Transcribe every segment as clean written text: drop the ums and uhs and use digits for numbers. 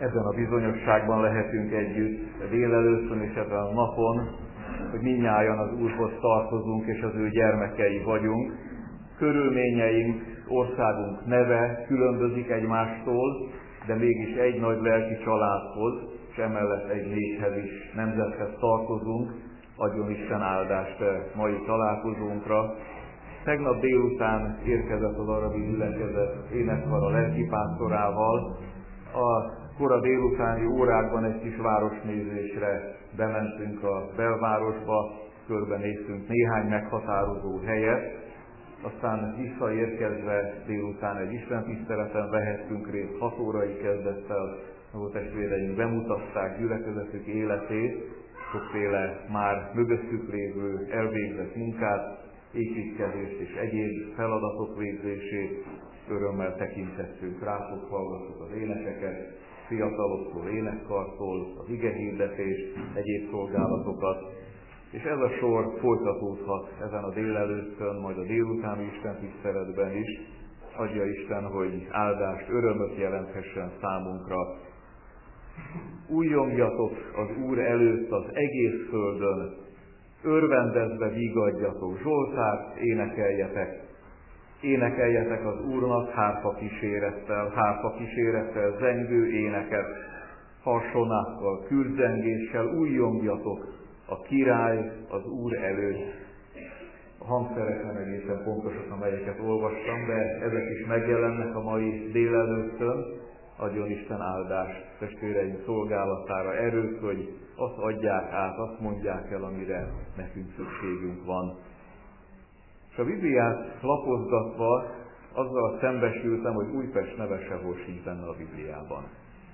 Ebben a bizonyosságban lehetünk együtt délelőttön és ebben a napon, hogy mindnyájan az Úrhoz tartozunk és az ő gyermekei vagyunk. Körülményeink, országunk neve különbözik egymástól, de mégis egy nagy lelki családhoz, és emellett egy néphez is, nemzethez tartozunk. Adjon Isten áldást mai találkozónkra. Tegnap délután érkezett az arabi gyülekezet énekkar a lelkipásztorával. A kora délutáni órákban egy kis városnézésre bementünk a belvárosba, körbenéztünk néhány meghatározó helyet, aztán visszaérkezve délután egy istentiszteleten vehettünk részt 6 órai kezdettel, ahol testvéreink bemutatták gyülekezetük életét, sokféle már mögöttük lévő elvégzett munkát, építkezést és egyéb feladatok végzését. Örömmel tekintettünk rátok, hallgattuk az énekeket, fiataloktól, énekkartól, az igehirdetést, egyéb szolgálatokat, és ez a sor folytatódhat ezen a délelőttön, majd a délutáni istentiszteletben is. Adja Isten, hogy áldást, örömöt jelenthessen számunkra. Újjongjatok az Úr előtt az egész földön, örvendezve vígadjatok, zsoltárt énekeljetek. Énekeljetek az Úrnak hárfa kísérettel zengő éneket, harsonákkal, kürdzengéssel újjongjatok a király az Úr előtt. A hangszerek nem egészen pontosak, amelyeket olvastam, de ezek is megjelennek a mai délelőttön. Adjon Isten áldást testvéreink szolgálatára, erőt, hogy azt adják át, azt mondják el, amire nekünk szükségünk van. És a Bibliát lapozgatva azzal szembesültem, hogy Újpest neve sehol sincs benne a Bibliában.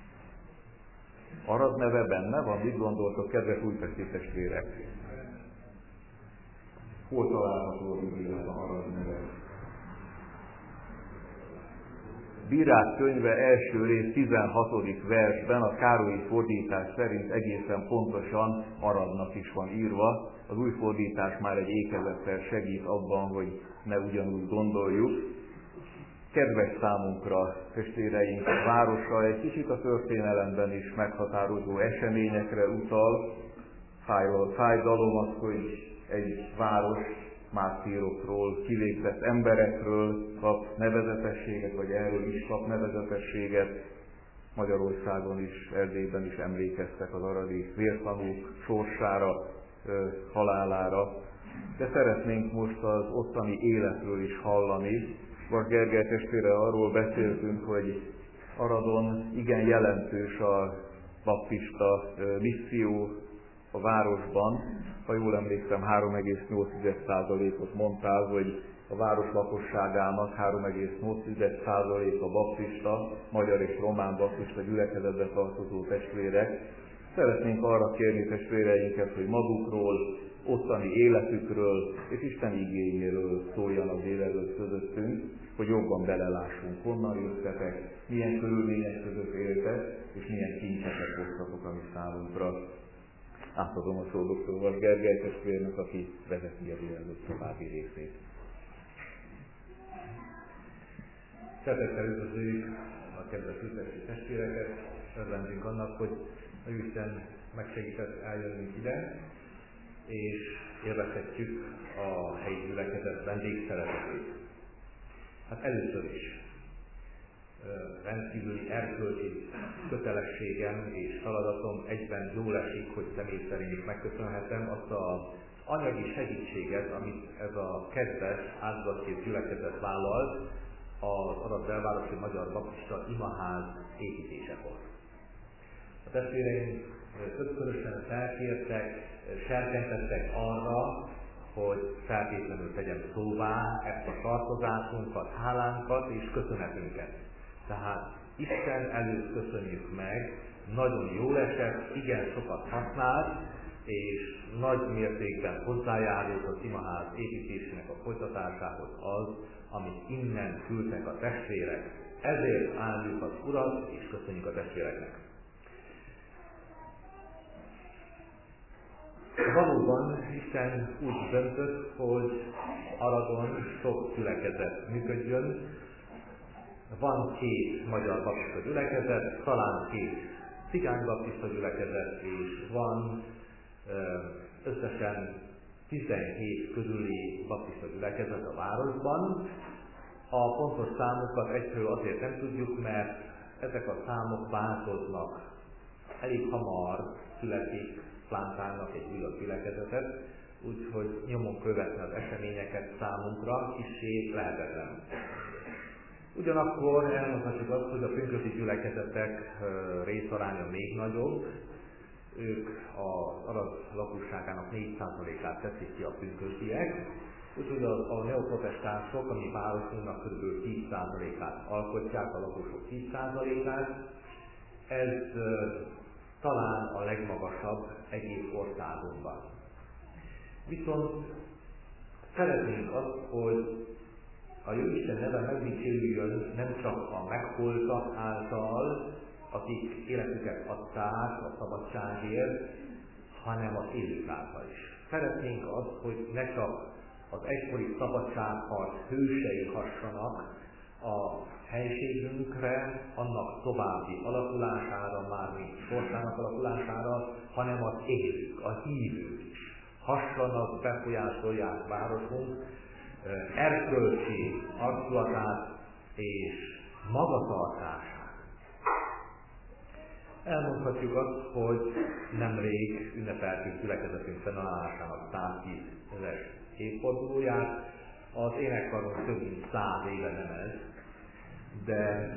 Arad neve benne van? Mit gondoltok, kedves újpesti testvérek? Hol található a Bibliában Arad neve? Bírák könyve első rész 16. versben a Károlyi fordítás szerint egészen pontosan Aradnak is van írva. Az új fordítás már egy ékezettel segít abban, hogy ne ugyanúgy gondoljuk. Kedves számunkra, testvéreink városa egy kicsit a történelemben is meghatározó eseményekre utal. Fájdalom az, hogy egy város mártírokról, kilépett emberekről kap nevezetességet, vagy erről is kap nevezetességet. Magyarországon is, Erdélyben is emlékeztek az aradi vértanúk sorsára, halálára. De szeretnénk most az ottani életről is hallani. Vas Gergely testvére, arról beszéltünk, hogy Aradon igen jelentős a baptista misszió a városban. Ha jól emlékszem, 3,8%-ot mondtál, hogy a város lakosságának 3,8% a baptista, magyar és román baptista gyülekezetbe tartozó testvérek. Szeretnénk arra kérni testvéreinket, hogy magukról, ottani életükről és Isten igényéről szóljanak délelőtt közöttünk, hogy jobban belelássunk, honnan jöttetek, milyen körülmények között éltek, és milyen kincseket hoztatok a mi számunkra. Átadom a szót dr. Vas Gergely testvérnek, aki vezeti a délelőtt további részét. Szeretettel üdvözöljük a kedves újpesti testvéreket, és örvendünk annak, hogy a Isten megsegített eljönünk ide, és élvezhetjük a helyi gyülekezet vendégszeretetét. Hát először is rendkívüli erkölcsi kötelességem és feladatom, egyben jól esik, hogy személy szerint megköszönhetem azt az anyagi segítséget, amit ez a kedves áldozatkép gyülekezet vállalt az Arad belvárosi Magyar Baptista imaház építésekor. A testvéreim többszörösen felkértek, serkentettek arra, hogy feltétlenül tegyem szóvá ezt a tartozásunkat, hálánkat és köszönetünket. Tehát Isten előtt köszönjük meg, nagyon jól esett, igen sokat használt, és nagy mértékben hozzájárult az imaház építésének a folytatásához az, amit innen küldtek a testvérek. Ezért áldjuk az Urat, és köszönjük a testvéreknek. Valóban Isten úgy döntött, hogy Aradon sok gyülekezet működjön, van 2 magyar baptista gyülekezet, talán 2 cigány baptista gyülekezet, és van összesen 17 közüli baptista gyülekezet a városban. A pontos számokat egyfelől azért nem tudjuk, mert ezek a számok változnak. Elég hamar születik, plántálnak egy újabb gyülekezetet, úgyhogy nyomon követni az eseményeket számunkra kissé lehetetlen. Ugyanakkor elmondhatjuk azt, hogy a pünkösdi gyülekezetek részaránya még nagyobb. Ők az Arad lakosságának 4%-át teszik ki a pünkösdiek, úgyhogy a neoprotestánsok, ami városunknak kb. 10%-át alkotják, a lakosok 10%-át. Ez talán a legmagasabb egész országunkban. Viszont szeretnénk azt, hogy a Jóisten neve megdicsérüljön nem csak a megholtak által, akik életüket adták a szabadságért, hanem az élők által is. Szeretnénk azt, hogy ne csak az egykori szabadságharc hősei hassanak a helységünkre, annak további alakulására, mármint országnak alakulására, hanem az élők, a hívők is hassanak, befolyásolják városunk erkölcsi arculatát és magatartását. Elmondhatjuk azt, hogy nemrég ünnepeltünk gyülekezetünk fennállásának 110 éves évfordulóját. Az énekkarunk több mint 100 éve nem ez, de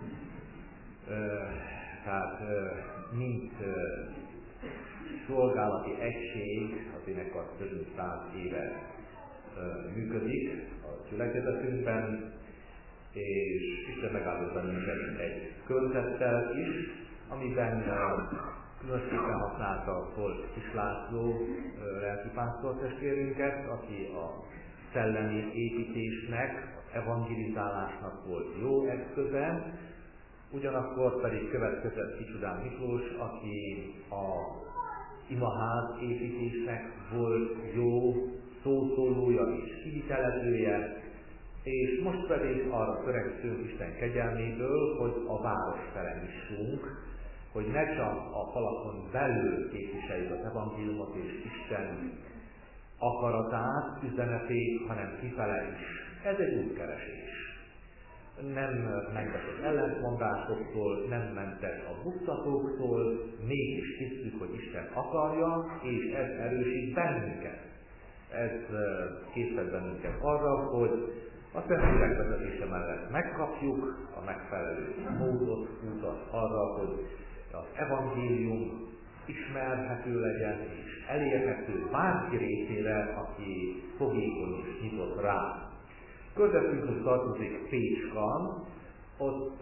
mint szolgálati egység az énekkar több mint 100 éve működik a gyülekezetünkben, és Isten megáldott bennünket egy körzettel is, amiben különösképpen használta Folt Kis László lelkipásztor testvérünket, aki a szellemi építésnek, evangelizálásnak volt jó eszköze, ugyanakkor pedig következett Kicsudán Miklós, aki a imaház építésnek volt jó szószólója és kivitelezője, és most pedig arra törekszünk Isten kegyelméből, hogy a város fele nyissunk, hogy ne csak a falakon belül képviseljük az evangéliumot és Isten akaratát, üzenetét, hanem kifele is. Ez egy útkeresés. Nem mentes az ellentmondásoktól, nem mentes a buktatóktól, mégis hiszük, hogy Isten akarja, és ez erősít bennünket. Ez készít bennünket arra, hogy a Szentlélek vezetése mellett megkapjuk a megfelelő módot, útat arra, hogy az evangélium ismerhető legyen és elérhető bárki részére, aki fogékony és nyitott rá. Körzetünkhöz tartozik Pécska, ott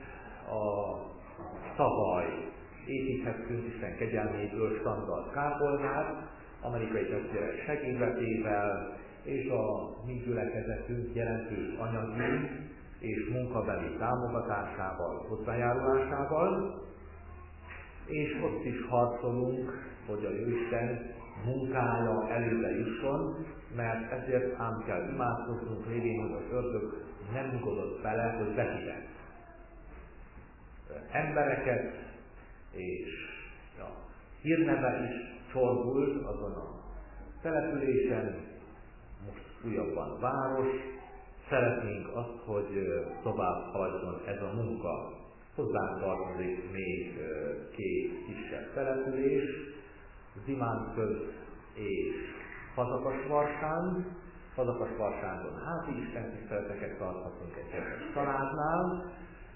tavaly építhettünk Isten kegyelméből standard kápolnát, amerikai testvérek segédletével, és a mi gyülekezetünk jelentős anyagi és munkabeli támogatásával, hozzájárulásával, és ott is harcolunk, hogy a Jóisten munkája előre jusson, mert ezért ám kell imádkoznunk lévén, hogy az ördög nem nyugodott bele, hogy behívett embereket, és a hírneve is csorbult azon a településen, most újabban város. Szeretnénk azt, hogy tovább haladjon ez a munka. Hozzánk tartozik még 2 kisebb település, Zimánköz és Fazakas-Varsán. Fazakas-Varsánon házi istentiszteleteket tarthatunk egy hetes családnál,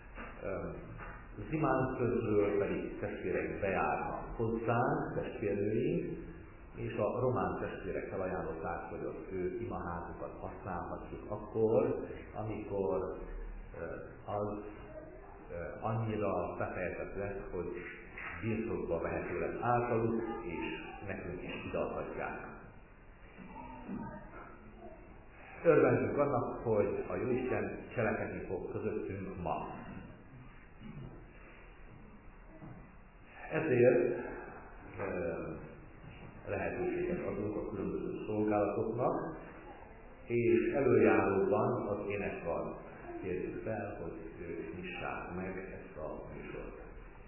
Zimántközről pedig testvéreink bejárnak hozzánk, testvérnőink, és a román testvérek felajánlották, hogy az ő imaházukat használhatjuk akkor, amikor az annyira befejezett lesz, hogy birtokba vehető lesz általuk, és nekünk is ideadhatják. Örvendjünk annak, hogy a Jóisten cselekedni fog közöttünk ma. Ezért lehetőséget adunk a különböző szolgálatoknak, és előjáróban az énekkar kérjük fel, hogy ők nyissák meg ezt a műsort.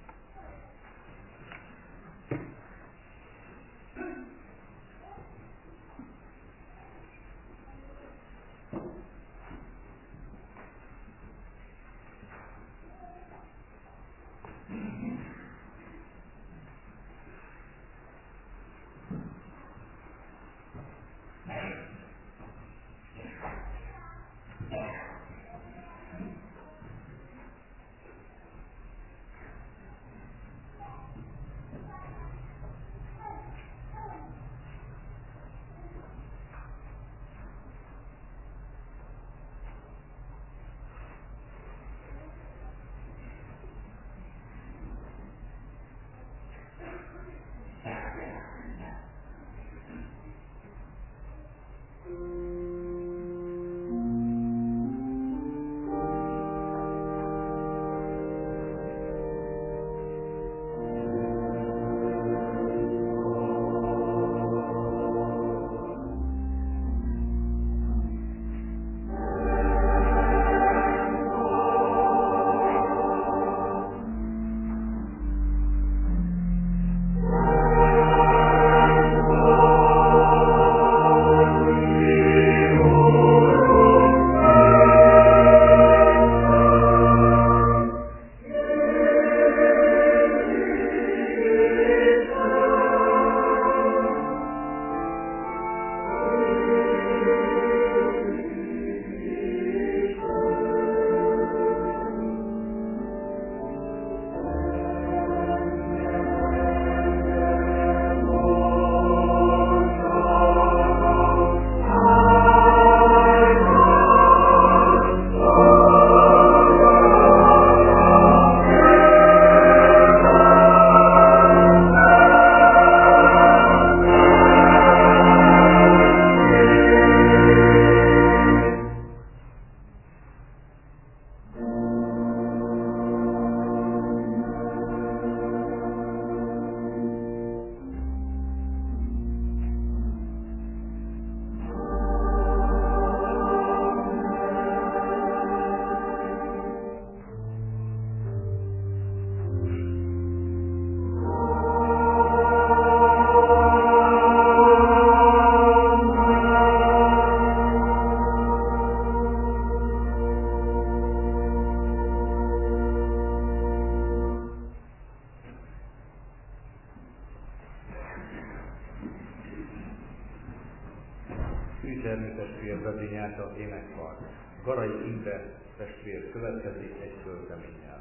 Szűzsermi testvér vezényelte az énekkart. Garai Imre testvér következik egy költeménnyel.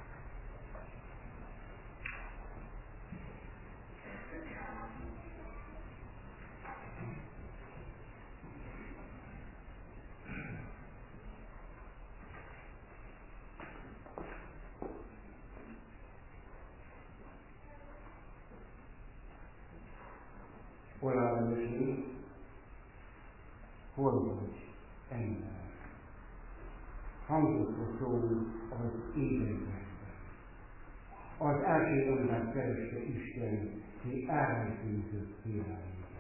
Olyan őség, hol vagy ember? Hangzott a szó az édenben. Az első ember kereste Isten, ki elrejtőzött félelmében.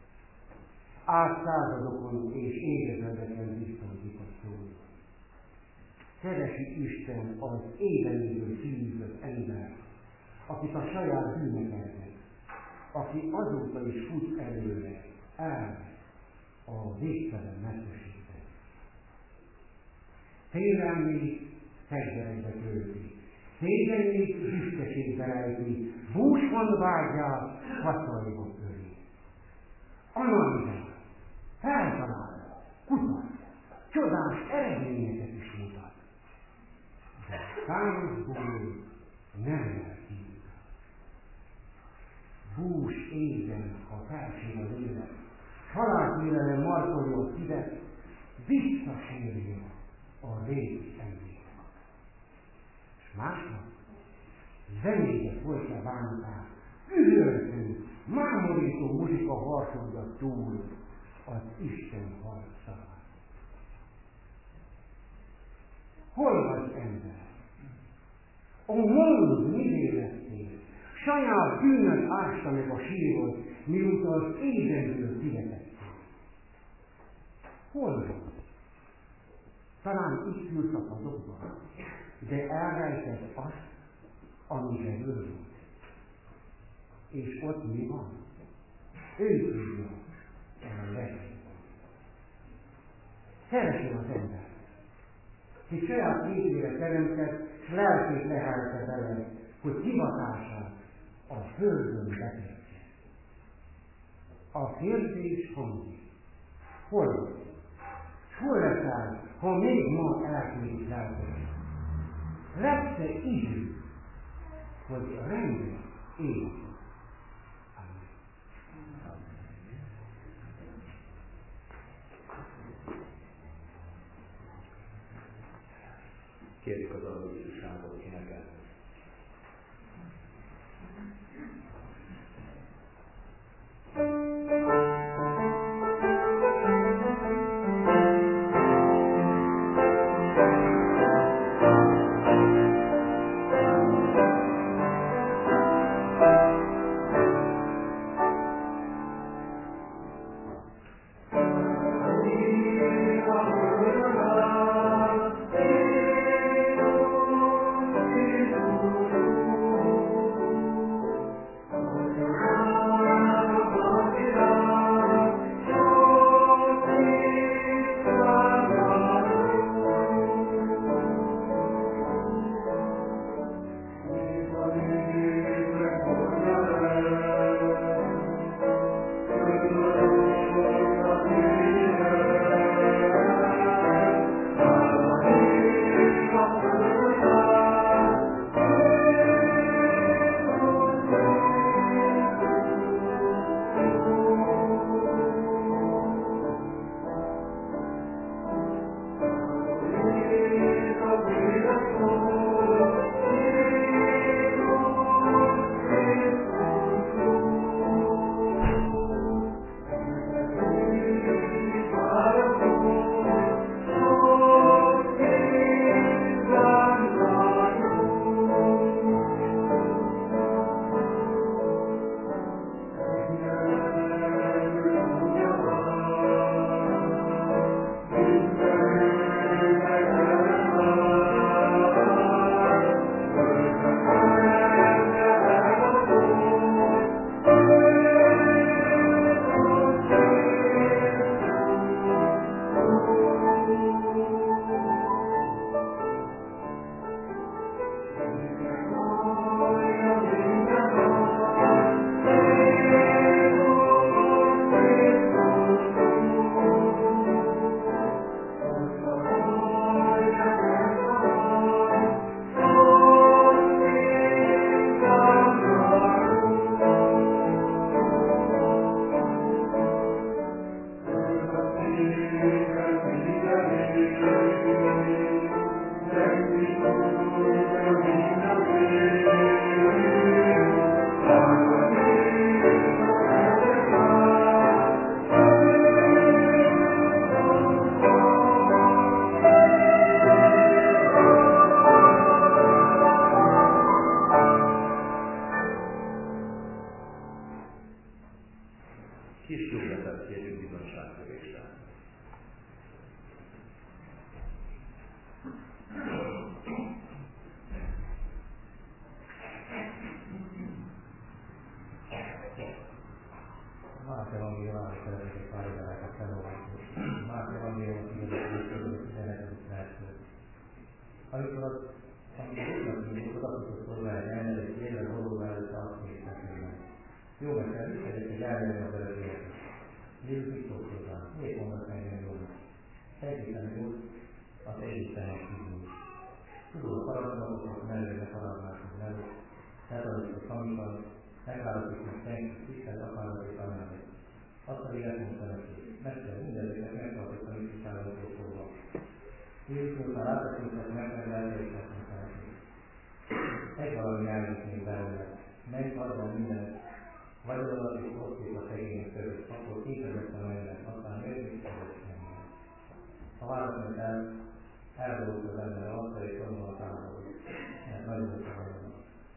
Átszázadokon és évezredeken visszahozik a szó. Keresi Isten az édenből kiűzött ember, akit a saját bűnek elvett, aki azóta is fut előre, el a végtelen mentességben. Félelmét fegyverekbe tölti, szégyenét büszkeségbe rejti, búsban vágyát hatalmat öli. Analizál, feltalál, kutat, csodás eredményeket is mutat. De számosból nem elhív. Bús éjben, ha felség az élet, halálfélelem markolja a szívet, visszasírja a régi emléket. És másnap zenébe folytja bántát, üvöltő, mámorító muzsika harsogja túl az Isten harcát. Hol vagy ember? Ó, mondd, mit lettél? Saját bűnöd ásta meg a sírod, mióta az édenből születettél. Hol vagy? talán itt fülszakadokban, de elrejtett azt, ami zseből volt. És ott mi van? Ő tudja a legjobban. Szereti az ember, hogy saját képére teremtett, s lelkét lehelte vele, hogy hivatását a földön betöltse. A kérdés hangzik. Hol? Hol leszel, ha még ma elkérjük lelkedet? Lesz-e idő, hogy rendben éljünk? Kérjük az adósságot énekelni. Amikor az, amikor odafutott hozzá egy ember, egy élve valóban előtt azt néztek meg. Jó, mert kell visszajöjjük, hogy eljönni az előzőket. Jézus itt volt hozzám, miért mondasz engem jól? Egészen jó, az egészen megszívul. Tudod, a parancsolatot mellőre parancsolatot mellőtt, eltartjuk a tanúkat, megválasztjuk meg senki, tisztelt akaratokat annálni. Azt a élet mondta neki, mester, mindezeket megtartjuk a tisztállatól fogva. Jézus már láthatókat megrendelésnek mutatni. Egy valami állít még belőle, megtartva mindent, vagyodat és oszték a szegények között, akkor képezettem önnek, aztán megvisszadott engem. A válasznak eldolult az ember arca és onnan a távolod, mert nagyon volt a vagyonak.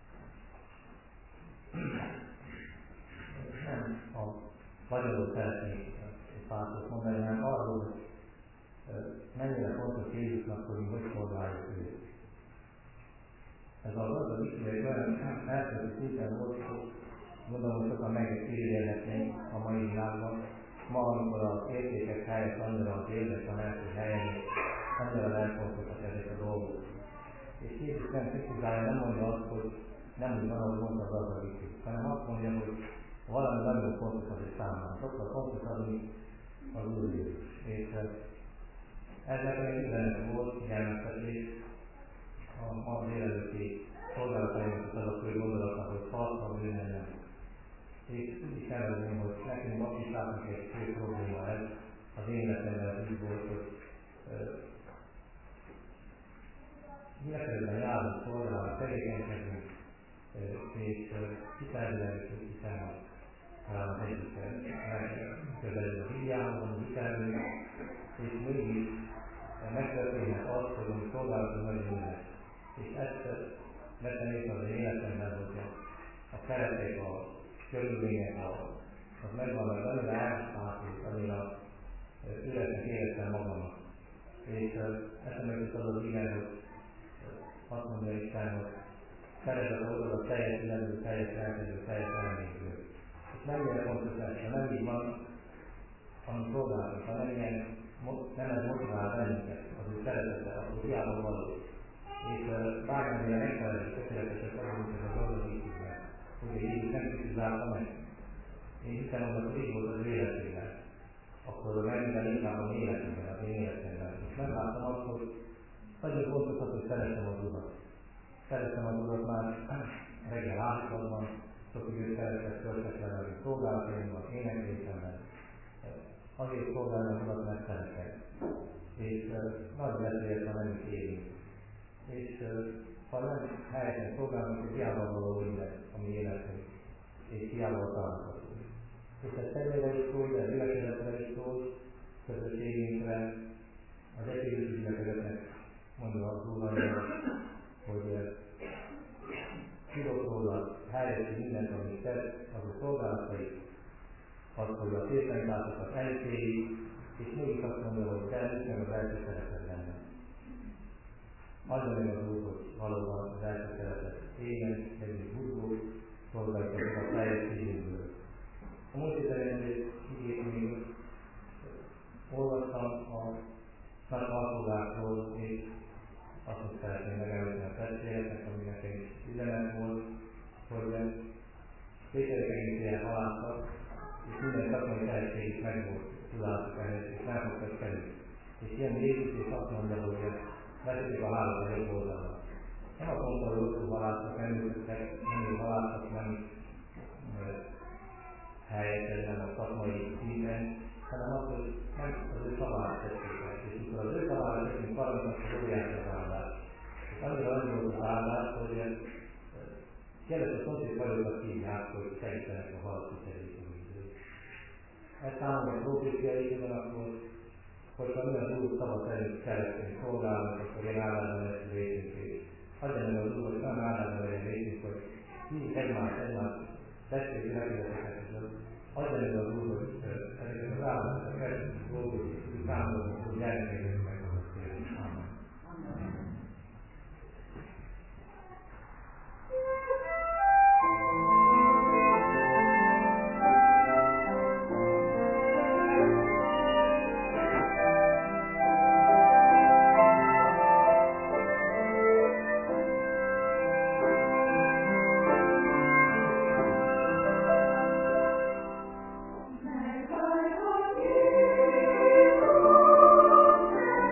Nem a vagyonról szeretnék pártot mondani, hanem arról, hogy mennyire fontos Jézusnak, hogy mi hogy szolgáljuk őt. Ez az az Isten egy olyan eltöltő szinten volt, hogy gondolom, hogy sokan megkérdezhetnénk a mai világban. Ma, amikor az értékek helyett annyira az érdek a első helyen, annyira elfontosak ezek a dolgok. És Jézus nem kritizálja, nem mondja azt, hogy nem úgy van, ahogy mondta az Azavici, hanem azt mondja, hogy valami nagyon fontos az egy számára. Sokkal fontosabb, mint az Úr Jézus. És ez nekem egy üzenet volt, figyelmeztetés a ma délelőtti szolgálataimat az a fő gondolatnak, hogy tartalom bűnennem. És úgy is elvezném, hogy nekünk baptistáknak egy fő probléma ez, az én életemben így volt, hogy gyülekezetben járunk, szolgálunk, tevékenykedünk, és hitelben is hiszem, hogy talán az egyik megközelül a Bibliához, amit hitelünk, és mégis megtörténhet az, hogy ami szolgálatunk nagyon ünnep. És ezt vettem észre az én életemben, hogy a keretek, a körülmények, az megvannak, annyira elszállít, annyira üresnek éreztem magamat. És eszembe jutott az az igen, hogy azt mondja Isten, hogy szeretet oldod a teljes üzenő, teljes elkező, teljes elméző. És mennyire fontos ez, ha nem így van, amit szolgálunk, ha nem ez motivál bennünket, az ő szeretete, akkor hiába való. És bármilyen megfelelő tökéletesek vagyunk, ez a dolog így meg. Ugye Jézus nem kritizálta meg. Én hiszem, hogy akkor így volt az életében. Akkor megmondani inkább az életemben, az én életemben. És megláttam azt, hogy nagyon fontos az, hogy szeretem az Urat. Szeretem az Urat már reggel átlagban, sok időt szeretett töltek vele, hogy szolgálataimban, éneklésemben. Azért szolgálni az Urat, mert szeretem. És nagy veszélyet, ha nem is élünk. És ha nem helyesen szolgálunk, hogy hiába való minden a mi életünk, és hiába találkozunk. És ez személyre is szól, de a gyülekezetre is szól, közösségünkre, az egyébként gyülekezetnek mondja az Úranyja, hogy tudok róla helyesít mindent, amit tesz, az a szolgálatai, az, hogy a szépszentlátokat elítéli, és mégis azt mondja, hogy te nincsen az első szeretet benne. Adja meg az Úr, hogy valóban az első szeretet éljen, egyik burgó, szolgálja a teljes szívünkből. A múlt héten igét még olvastam a nagy alkogákról, és azt is szeretném megelőzni a testvérnek, ami nekem is üzenet volt, hogy Péterek egészére haláltak, és minden szakmai tehetség is meg volt tudátuk előtt, és nem fogtak felül. És ilyen Jézus és azt mondja, hogy veszik a hálót a jobb oldalra. Nem azt mondta, hogy rosszul haláltak, nem ő haláltak, nem helyesen a szakmai szinten, hanem az, hogy nem az ő szavát tették el. És amikor az ő szavát tettünk valamit, akkor óriási az áldás. És annyira nagy volt az áldás, hogy kérdezett a szomszéd fajokat hívják, hogy segítenek a halak kiterjesztését. Ez számomra proféciai ugyanakkor, hogyha mi az Úr szava szerint szeretnénk szolgálni, akkor én áldásban lesz részünk. Adja meg az Úr, hogy olyan áldásban legyen részünk, hogy hívjuk egymást testvérek gyülekezeteket között. Adja meg az Úr, hogy ezeket az áldásokat keresztül dolgozik, hogy számolunk, hogy gyermekeket meghozott kérni. Amen. Meg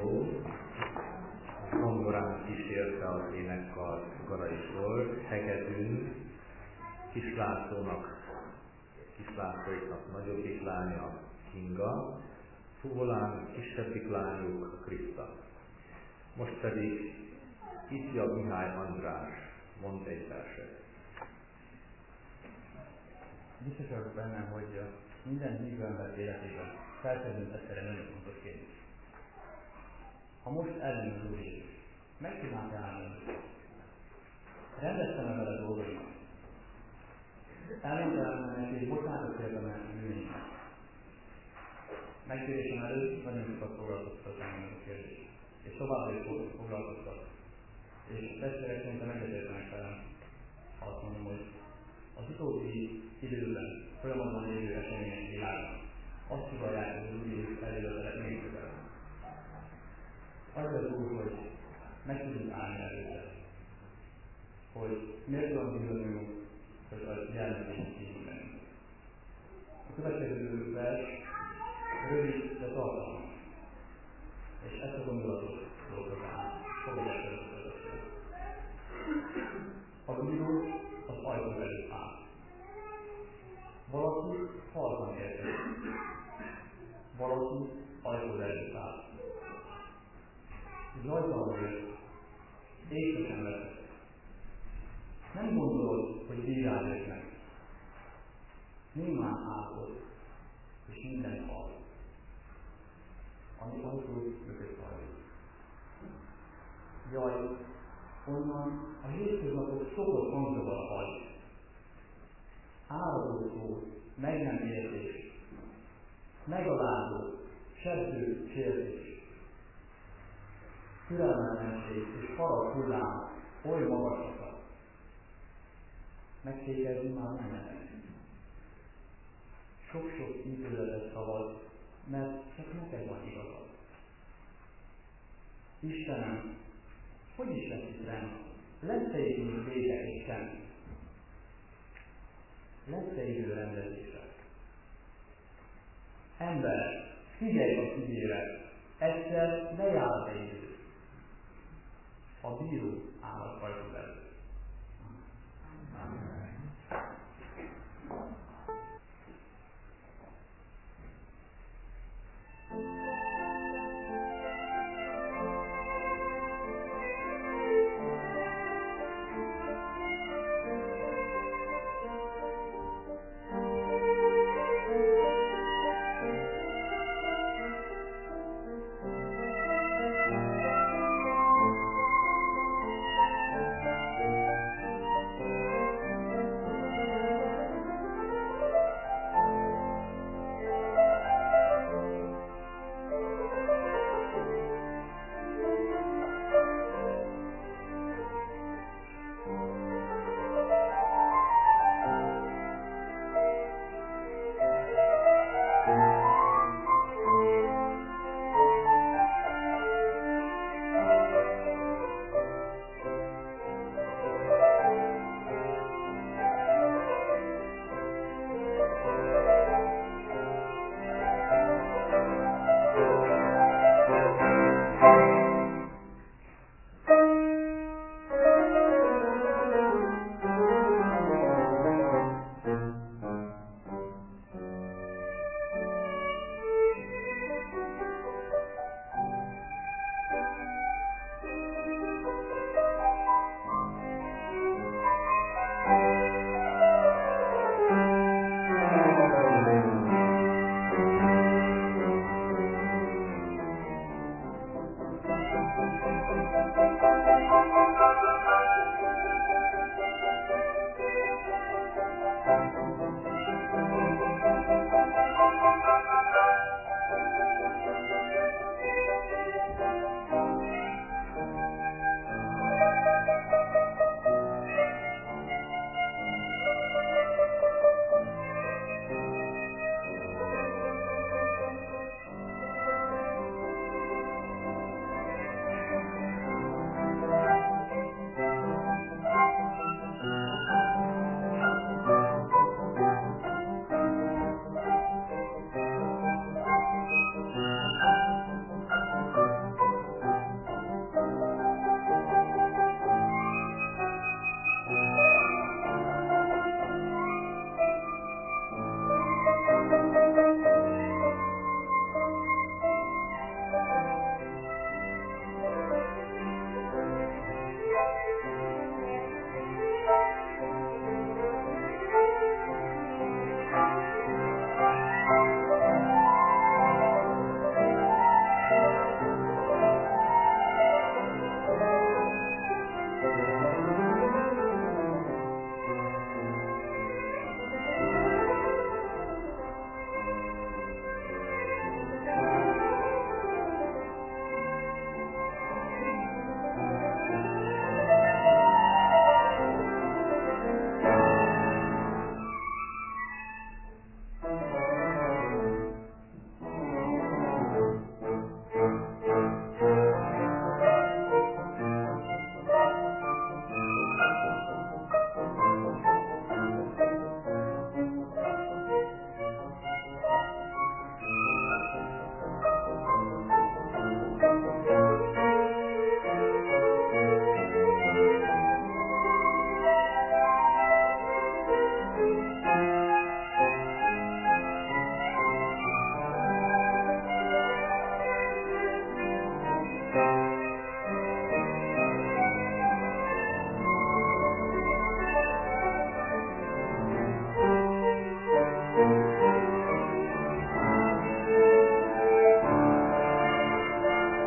László, zongorán kísérte az énekkar Garai Zsolt, hegedűn Kis Lászlóiknak nagyobbik lánya Kinga, fuvolán kisebbik lányuk Kriszta. Most pedig ifjabb Mihály András mond egy verset. Biztos vagyok benne, hogy minden hívő ember életében feltevünk egyszerre nagyon fontos kérdés. Ha most eljön az Úr Jézus, meg tudnánk állni? Rendeztem-e vele dolgaimat? Elmondtam neki, hogy bocsánatot kértem el bűneimet. Megtérésem előtt nagyon sokat foglalkoztat engem a kérdés. És továbbra is foglalkoztat. És a testvérek szerintem egyetértenek velem. Azt mondom, hogy az utóbbi időben folyamatban lévő események világban azt hivalják, hogy az Úr Jézus előre még közelebb. Az Úr, hogy meg tudunk állni előtte. Hogy miért van bizonyunk, hogy a jelentést hívunk meg. A következő vers rövid, de tartalmas. És ezt a gondolatot dolgozán fogják először. A bíró az ajtó előtt áll. Valaki halkan érkezik. Valaki ajtó előtt áll. Zajtal jött, éjszakán veszett. Nem gondolod, hogy bírál jött meg. Nyilván állod, és minden hal. Ami ajtó mögött halljuk. Jaj, onnan a hétköznapok szokott hangzóval halljuk. Áradó szó, meg nem értés, megalázó, sebző sértés. Türelmetlenség és harag hullám oly magasakat. Megtégezni már nem lehet. Sok-sok ítéletet szavad, mert csak neked van igazad. Istenem, hogy is lesz itt rend? Lesz-e idő vége és semmi? Lesz-e idő rendezésre? Ember, figyelj a ügyére, egyszer lejár az idő. A bíró áll a ajtó előtt.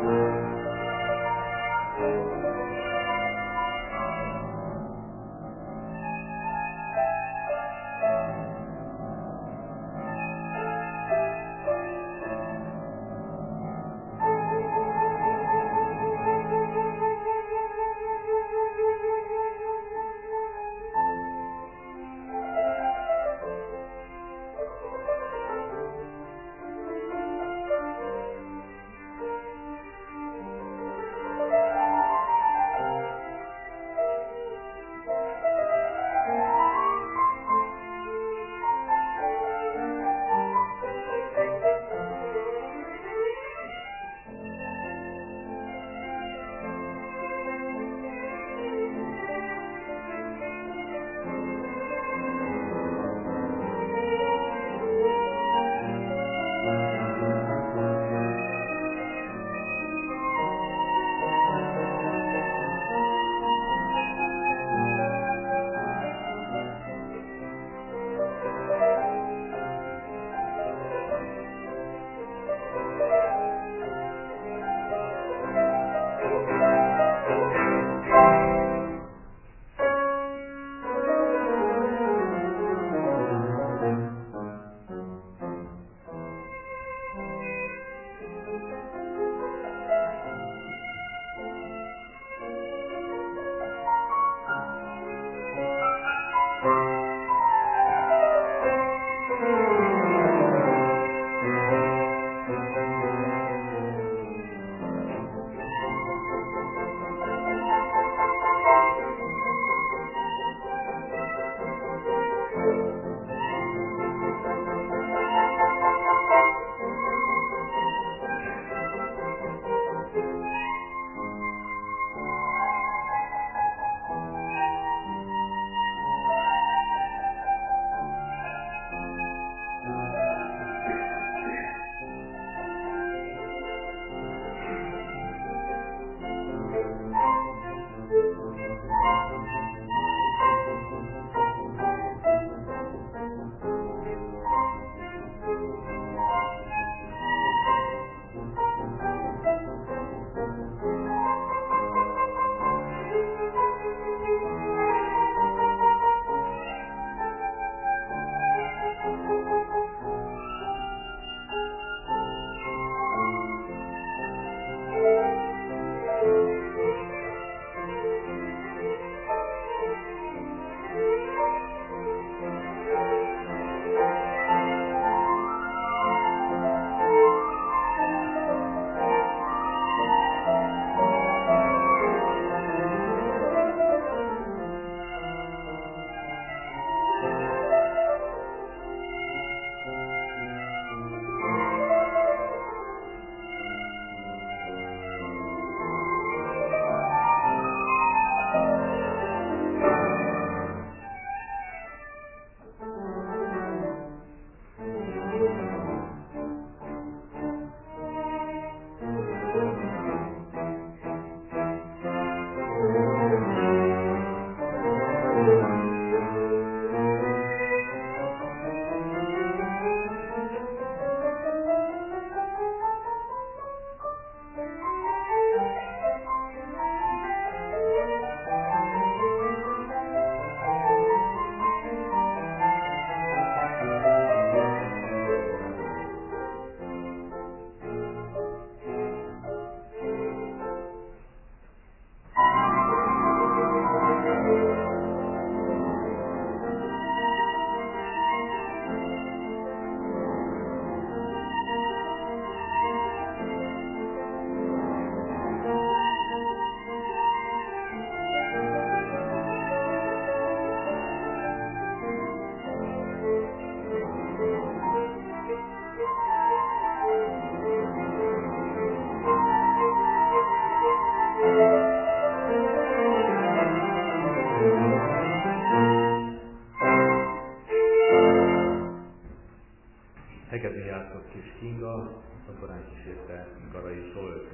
Hegedűn játszott Kis Kinga, szaporán kísérte Garai Zsolt.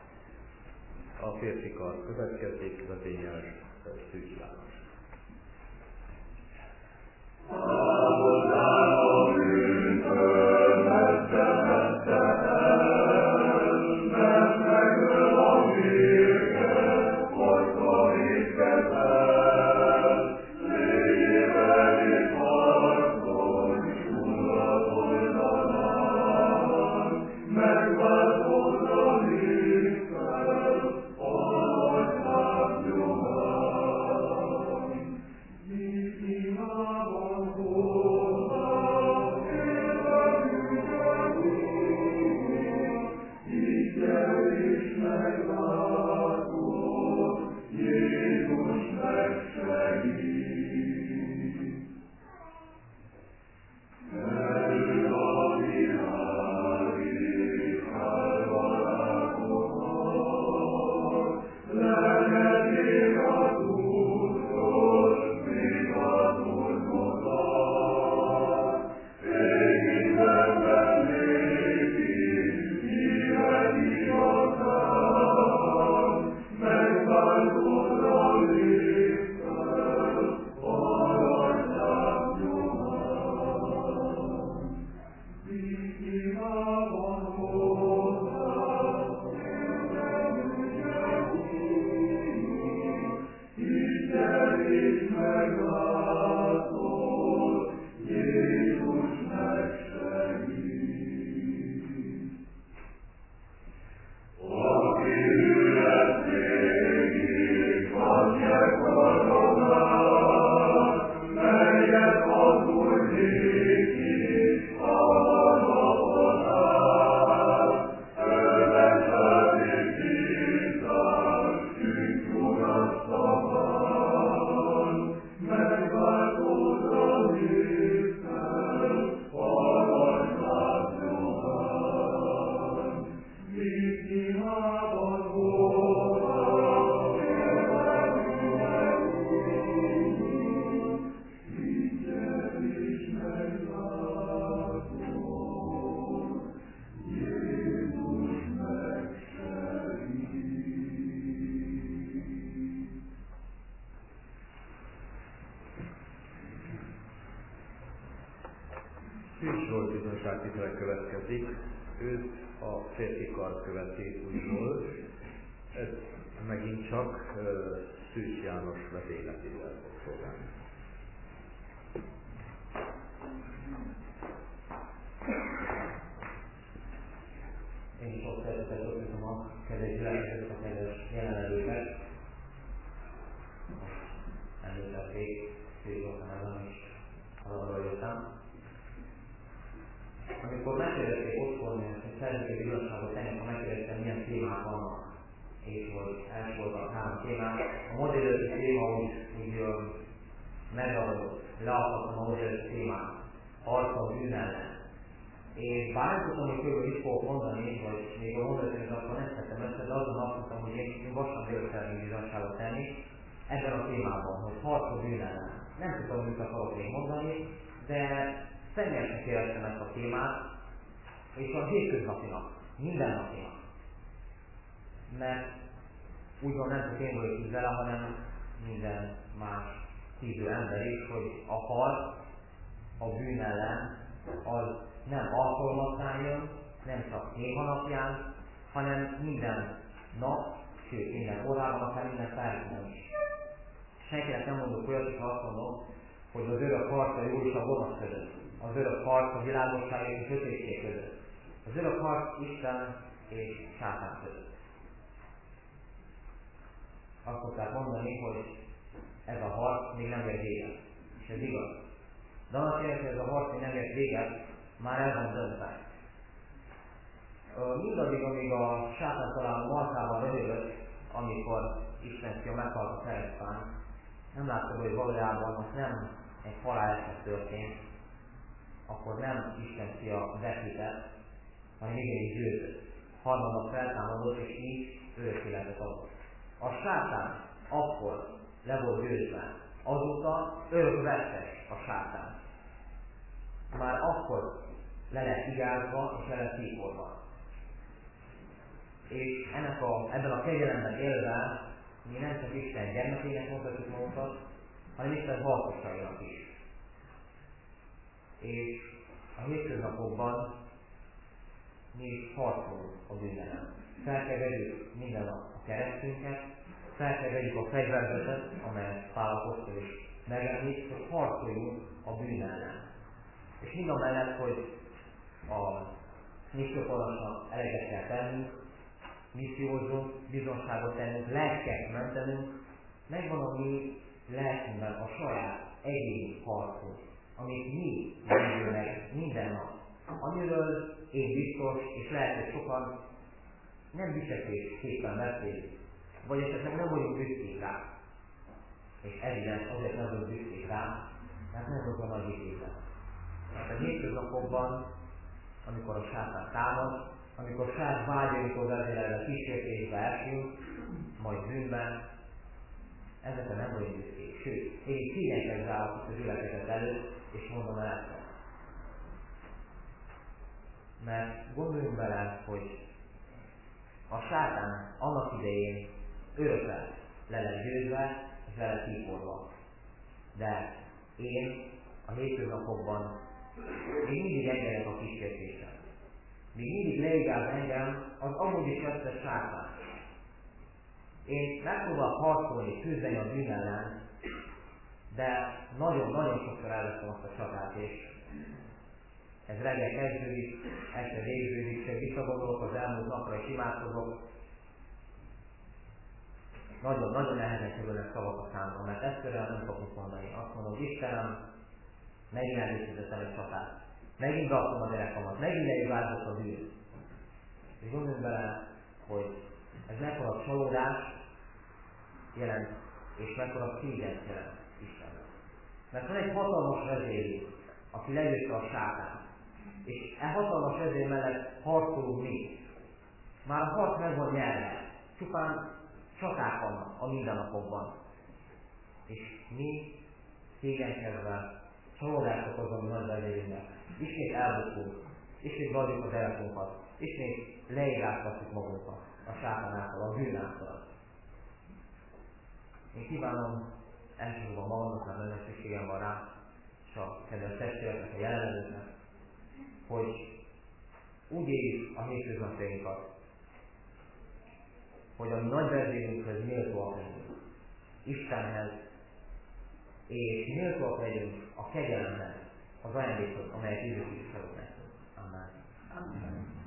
A férfi kar következik, vezényel Szűcs János. Messze, messze, el, nem meg világtitele következik. Őt a férfi kar követi, úgymond. Ez megint csak Szűcs János vezényletével fog szolgálni. Én sok szeretettel köszönöm a kedves gyülekezetet, a kedves jelenlevőket. Említették, Szűzoltánában is arra jöttem. Amikor megkérdezték otthon, hogy szeretnék egy igazságot tenni, akkor megkérdeztem, milyen témák vannak, és hogy elsoroltak 3 témát. A modellőti téma úgy megragadott, leadhattam a modellőti témát, harca a bűn ellen. És bár nem tudtam, hogy körülbelül mit fogok mondani, hogy még a modellőtőt akkor nem tettem össze, de azon azt mondtam, hogy én vasárnap délután szeretnék igazságot tenni ebben a témában, hogy harca a bűn ellen. Nem tudom, hogy mit akarok még mondani, de személyesen kérdeztem ezt a témát, és a hétköznapinak, mindennapinak. Mert úgymond nem csak én vagyok így vele, hanem minden más hívő ember is, hogy a harc a bűn ellen az nem alkalmattán jön, nem csak néha napján, hanem minden nap, sőt minden órában, akár minden percben is. Senkinek nem mondok olyat, hogy azt mondom, hogy az örök harc a jó és a gonosz között. Az örök harc a világosság és a sötétség között. Az örök harc Isten és Sátán között. Azt szokták mondani, hogy ez a harc még nem ért véget. És ez igaz. De annak jelenti, hogy ez a harc még nem ért véget, már el van döntve. Mindaddig, amíg a Sátán talán markában röhögött, amikor Isten fia meghalt a keresztfán, nem látta, hogy valójában az nem egy haláleset történt, akkor nem Isten fia veszített, hanem igenis győzött. Harmadnap feltámadott, és így örök életet adott. A Sátán akkor le volt győzve, azóta örök vesztes a Sátán. Már akkor le lett igázva és le lett típorva. És ebben a kegyelemben élve mi nem csak Isten gyermekének mondhatjuk magunkat, hanem Isten harcosainak is. És a hétköznapokban mi is harcolunk a bűn ellen. Fel kell vegyük minden nap a keresztünket, fel kell vegyük a fegyverzetet, amelyet Pál apostol is megemlít, hogy harcoljunk a bűn ellen. És mind a mellett, hogy a nyitőparancsnak eleget kell tennünk, missziózunk, bizonságot tennünk, lelket mentenünk, megvan a mi lelkünkben a saját egyéni harcunk, amit mi mondjuk meg minden nap. Amiről én biztos, és lehet, hogy sokan nem dicsekvésképpen beszélünk, vagy esetleg nem vagyunk büszkék rá. És evidens azért nem vagyunk büszkék rá, mert nem az a nagy ítélet. Mert a hétköznapokban, amikor a Sátán támad, amikor saját vágyainktól vezérelve kísértésbe esünk, majd bűnben, ezekre nem vagyunk büszkék. Sőt, én szégyenkezve állok a gyülekezet előtt, és mondom el ezt. Mert gondoljunk bele, hogy a Sátán annak idején örökre le lett győzve, és le lett típorva. De én a hétköznapokban még mindig engedek a kísértésre. Még mindig leigáz engem az amúgy is vesztes Sátán. Én megpróbálok harcolni, küzdeni a bűn ellen, de nagyon-nagyon sokszor elveszem azt a csatát, és ez reggel kezdődik, este végződik, és visszagondolok az elmúlt napra, és imádkozok. Nagyon-nagyon nehezen kerülnek szavak a számra, mert egyszerűen nem tudok mondani. Azt mondom, hogy Istenem, megint előszítettem egy csatát. Megint tartom a derekamat, megint leigázok a bűn. És gondoljunk bele, hogy ez mekkora csalódás jelent, és mekkora szégyent jelent Istennek. Mert van egy hatalmas vezérünk, aki legyőzte a Sátán. És hatalmas vezér mellett harcolunk mi. Már a harc meg van nyerve. Csupán csaták vannak a mindennapokban. És mi szégyenkezve csalódások azon nagy vezérünknek. Ismét elbukunk, ismét vadjuk a derekunkat, ismét leigáztatjuk magunkat a Sátán által, a bűn által. Én kívánom elsősorban magamnak, mert nagyon szükségem van rá, és a kedves testvéreknek, a jelenlőknek, hogy úgy éljük a hétköznapjainkat, hogy a nagy vezérünkhöz méltóak legyünk, Istenhez, és méltóak legyünk a kegyelemhez, az ajándékhoz, amelyet Jézus is adott nekünk. Amen.